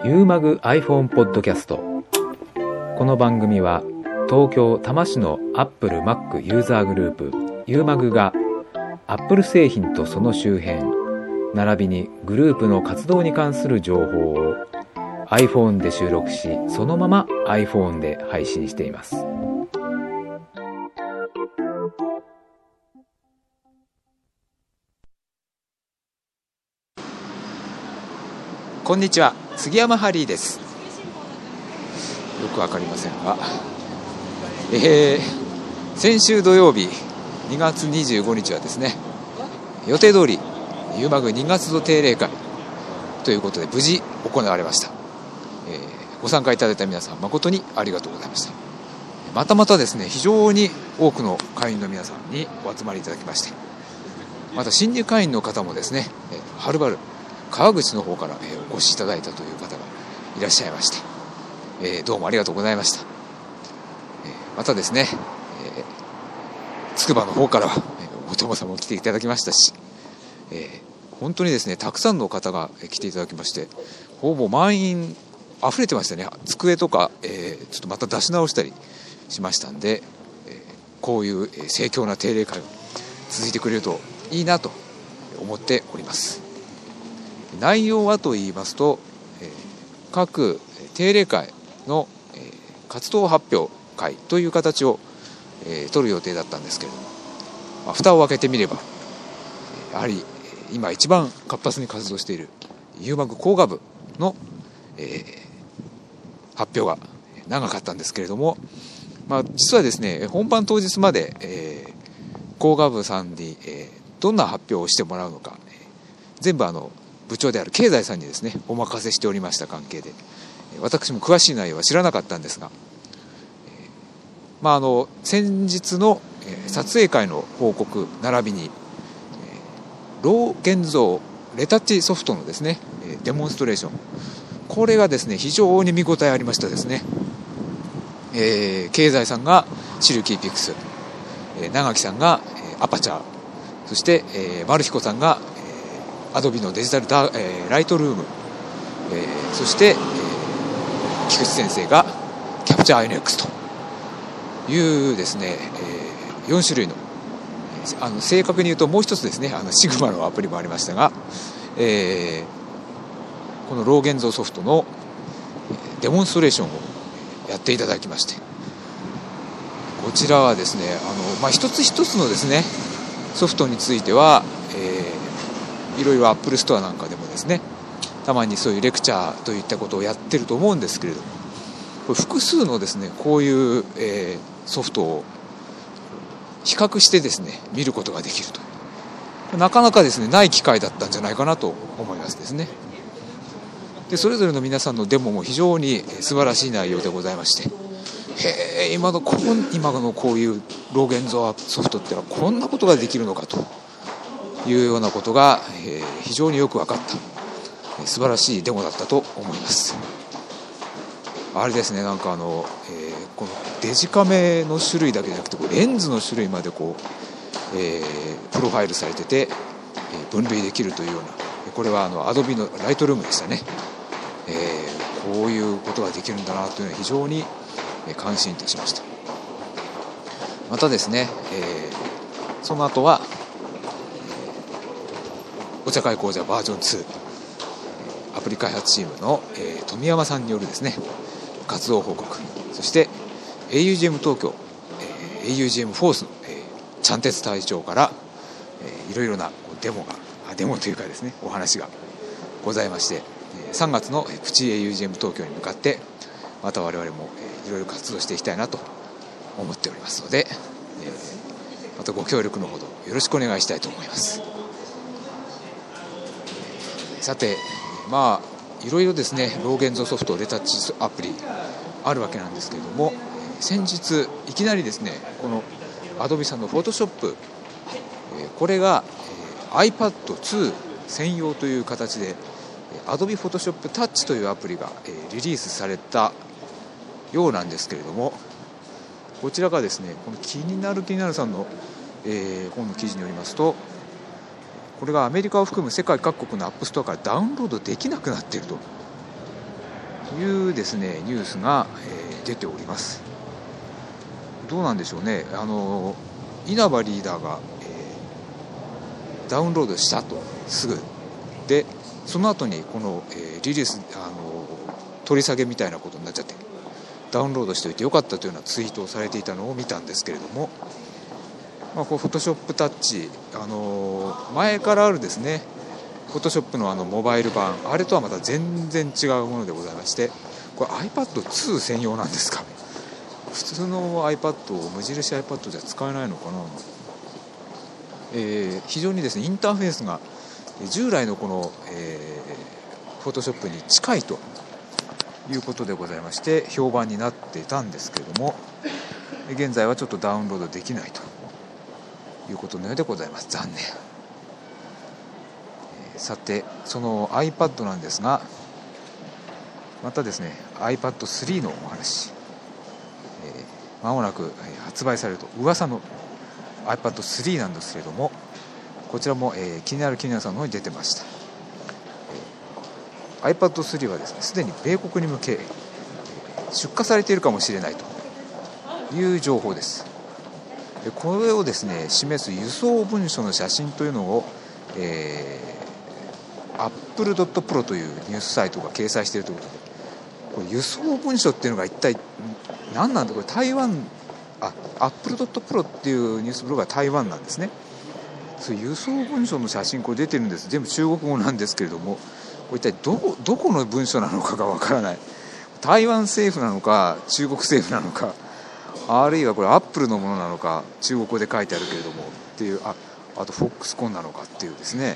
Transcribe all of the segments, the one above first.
ユーマグ iPhone ポッドキャスト。この番組は東京多摩市のアップル Mac ユーザーグループユーマグがアップル製品とその周辺並びにグループの活動に関する情報を iPhone で収録し、そのまま iPhone で配信しています。こんにちは、杉山ハリーです。よくわかりませんが、先週土曜日2月25日はですね、予定通りユーマグ2月度定例会ということで無事行われました。ご参加いただいた皆さん誠にありがとうございました。またまたですね、非常に多くの会員の皆さんにお集まりいただきまして、また新入会員の方もですね、はるばる川口の方からお越しいただいたという方がいらっしゃいまして、どうもありがとうございました。またですね、つくばの方からはお友さんも来ていただきましたし、本当にですね、たくさんの方が来ていただきまして、ほぼ満員溢れてましたね。机とか、ちょっとまた出し直したりしましたんで、こういう盛況な定例会が続いてくれるといいなと思っております。内容はと言いますと、各定例会の、活動発表会という形を、取る予定だったんですけれども、蓋を開けてみればやはり今一番活発に活動しているユーマグ工学部の、発表が長かったんですけれども、実はですね、本番当日まで、工学部さんに、どんな発表をしてもらうのか、全部部長である経済さんにですねお任せしておりました関係で、私も詳しい内容は知らなかったんですが、先日の撮影会の報告並びに、ロー現像レタッチソフトのですねデモンストレーション、これがですね非常に見応えありましたですね。経済さんがシルキーピクス、長木さんがアパチャー、そして、丸彦さんがアドビのデジタルライトルーム、そして、菊池先生がキャプチャー INX というですね、4種類の、正確に言うともう一つですね、シグマのアプリもありましたが、このロー現像ソフトのデモンストレーションをやっていただきまして、こちらはですね、一つ一つのですねソフトについては、いろいろアップルストアなんかでもですね、たまにそういうレクチャーといったことをやってると思うんですけれども、これ複数のですねこういう、ソフトを比較してですね見ることができるという、なかなかですねない機会だったんじゃないかなと思いますですね。でそれぞれの皆さんのデモも非常に素晴らしい内容でございまして、今のこういうロー現像ソフトってのはこんなことができるのかというようなことが、非常によく分かった素晴らしいデモだったと思います。あれですね、なんかこのデジカメの種類だけじゃなくてレンズの種類までプロファイルされてて、分類できるというような、これはアドビのライトルームでしたね。こういうことができるんだなというのは非常に感心いたしました。またですね、その後はお茶会講座バージョン2、アプリ開発チームの、富山さんによるですね活動報告、そして augm 東京、augm フォースの、ちゃんてつ隊長から、いろいろなデモというかですねお話がございまして、3月のプチ augm 東京に向かってまた我々も、いろいろ活動していきたいなと思っておりますので、またご協力のほどよろしくお願いしたいと思います。さて、いろいろですねロー現像ソフトレタッチアプリあるわけなんですけれども、先日いきなりですねこのアドビさんのフォトショップ、これが iPad2 専用という形でアドビフォトショップタッチというアプリがリリースされたようなんですけれども、こちらがですねこの気になるさんの、本の記事によりますと、これがアメリカを含む世界各国のアップストアからダウンロードできなくなっているというですねニュースが、出ております。どうなんでしょうね。稲葉リーダーが、ダウンロードしたとすぐで、その後にこの、リリース取り下げみたいなことになっちゃって、ダウンロードしておいてよかったというようなツイートをされていたのを見たんですけれども、こうフォトショップタッチ、前からあるですねフォトショップのモバイル版、あれとはまた全然違うものでございまして、これ iPad2 専用なんですか。普通の iPad を無印 iPad じゃ使えないのかな。非常にですねインターフェースが従来のこの、フォトショップに近いということでございまして、評判になっていたんですけれども、現在はちょっとダウンロードできないということのようでございます。残念。さてその iPad なんですが、またですね iPad3 のお話、間もなく発売されると噂の iPad3 なんですけれども、こちらも、気になるさんの方に出てました。iPad3 はですねすでに米国に向け出荷されているかもしれないという情報です。これをですね示す輸送文書の写真というのを、Apple.Pro というニュースサイトが掲載しているということで、これ輸送文書っていうのが一体何なんだ。これ台湾、Apple.Pro っていうニュースブログが台湾なんですね。そう輸送文書の写真これ出てるんです。全部中国語なんですけれども、これ一体どこの文書なのかがわからない。台湾政府なのか中国政府なのか、あるいはこれアップルのものなのか、中国語で書いてあるけれどもっていう、あとフォックスコンなのかっていうですね、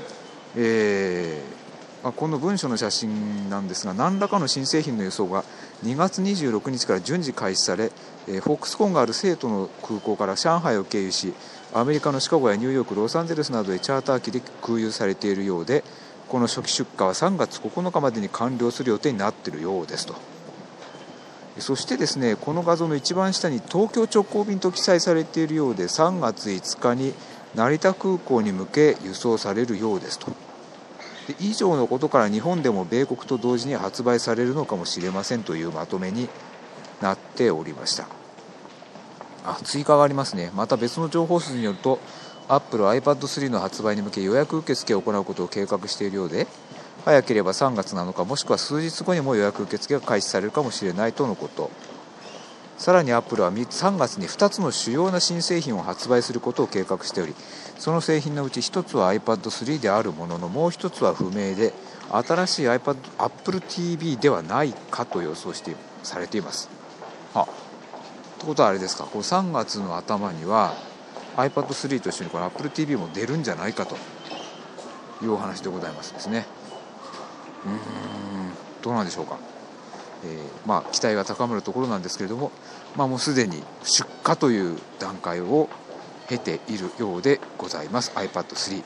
この文書の写真なんですが、何らかの新製品の輸送が2月26日から順次開始され、フォックスコンがある成都の空港から上海を経由し、アメリカのシカゴやニューヨーク、ロサンゼルスなどでチャーター機で空輸されているようで、この初期出荷は3月9日までに完了する予定になっているようですと。そしてですね、この画像の一番下に東京直行便と記載されているようで、3月5日に成田空港に向け輸送されるようですと。で以上のことから日本でも米国と同時に発売されるのかもしれませんというまとめになっておりました。追加がありますね。また別の情報筋によると、アップルは iPad3 の発売に向け予約受付を行うことを計画しているようで、早ければ3月7日もしくは数日後にも予約受付が開始されるかもしれないとのこと。さらにアップルは3月に2つの主要な新製品を発売することを計画しており、その製品のうち1つは iPad3 であるものの、もう1つは不明で、新しい Apple TV ではないかと予想されています。ということはあれですか、こう3月の頭には iPad3 と一緒にこの Apple TV も出るんじゃないかというお話でございますですね。どうなんでしょうか。期待が高まるところなんですけれども、もうすでに出荷という段階を経ているようでございます iPad3、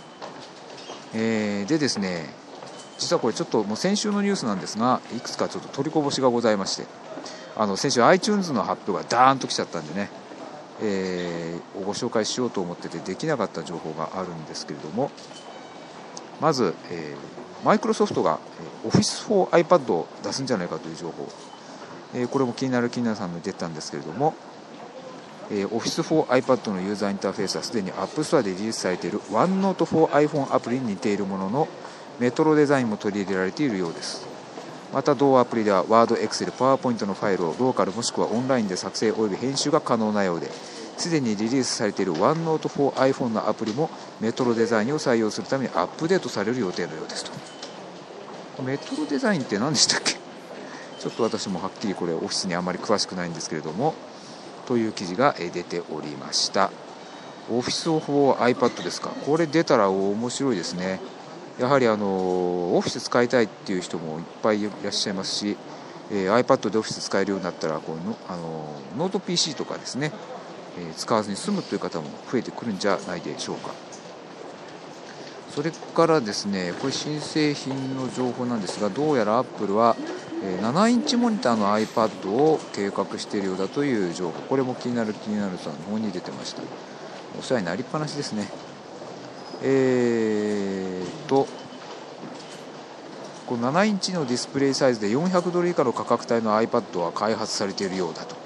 でですね、実はこれちょっともう先週のニュースなんですが、いくつかちょっと取りこぼしがございまして、先週 iTunes の発表がダーンと来ちゃったんでね、ご紹介しようと思っててできなかった情報があるんですけれども、まず、マイクロソフトが Office for iPad を出すんじゃないかという情報、これも気になるさんに出たんですけれども、Office for iPad のユーザーインターフェースはすでに App Store でリリースされている OneNote for iPhone アプリに似ているものの、メトロデザインも取り入れられているようです。また同アプリでは Word、Excel、PowerPoint のファイルをローカルもしくはオンラインで作成および編集が可能なようで、すでにリリースされている OneNote for iPhone のアプリもメトロデザインを採用するためにアップデートされる予定のようですと。メトロデザインって何でしたっけ。ちょっと私もはっきりこれオフィスにあまり詳しくないんですけれども、という記事が出ておりました。オフィスfor iPad ですか。これ出たら面白いですね。やはりオフィス使いたいっていう人もいっぱいいらっしゃいますし、iPad でオフィス使えるようになったらノート PC とかですね、使わずに済むという方も増えてくるんじゃないでしょうか。それからですね、これ新製品の情報なんですが、どうやら Apple は7インチモニターの iPad を計画しているようだという情報、これも気になるさんの方に出てました。お世話になりっぱなしですね。 この7インチのディスプレイサイズで$400以下の価格帯の iPad は開発されているようだと。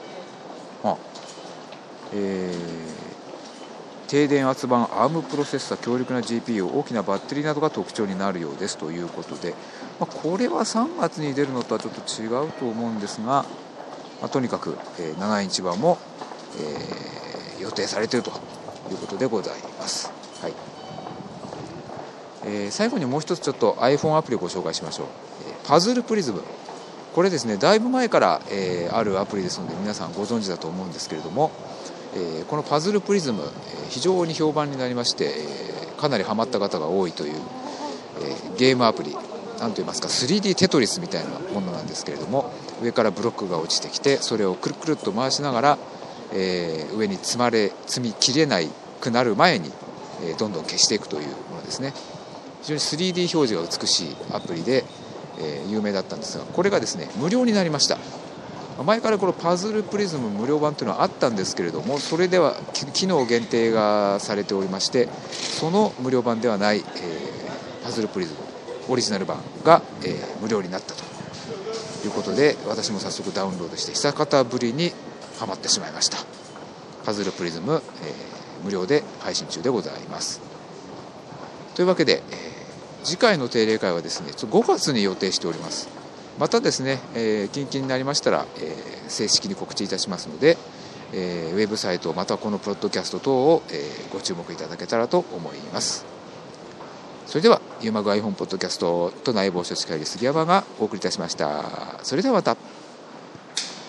低電圧版 ARM プロセッサ、強力な GPU、 大きなバッテリーなどが特徴になるようですということで、これは3月に出るのとはちょっと違うと思うんですが、とにかく7インチ版も予定されているということでございます。はい。最後にもう一つちょっと iPhone アプリをご紹介しましょう。パズルプリズム、これですね、だいぶ前から、あるアプリですので皆さんご存知だと思うんですけれども、このパズルプリズム、非常に評判になりまして、かなりハマった方が多いという、ゲームアプリ、なんといいますか 3D テトリスみたいなものなんですけれども、上からブロックが落ちてきて、それをくるくるっと回しながら、上に積み切れないくなる前に、どんどん消していくというものですね。非常に 3D 表示が美しいアプリで、有名だったんですが、これがですね無料になりました。前からこのパズルプリズム無料版というのはあったんですけれども、それでは機能限定がされておりまして、その無料版ではない、パズルプリズムオリジナル版が、無料になったということで、私も早速ダウンロードして久方ぶりにハマってしまいました。パズルプリズム、無料で配信中でございます。というわけで、次回の定例会はですね5月に予定しております。またですね、近々になりましたら、正式に告知いたしますので、ウェブサイトまたはこのポッドキャスト等を、ご注目いただけたらと思います。それではユーマグ iPhone ポッドキャスト都内某所司会理杉山がお送りいたしました。それではまた。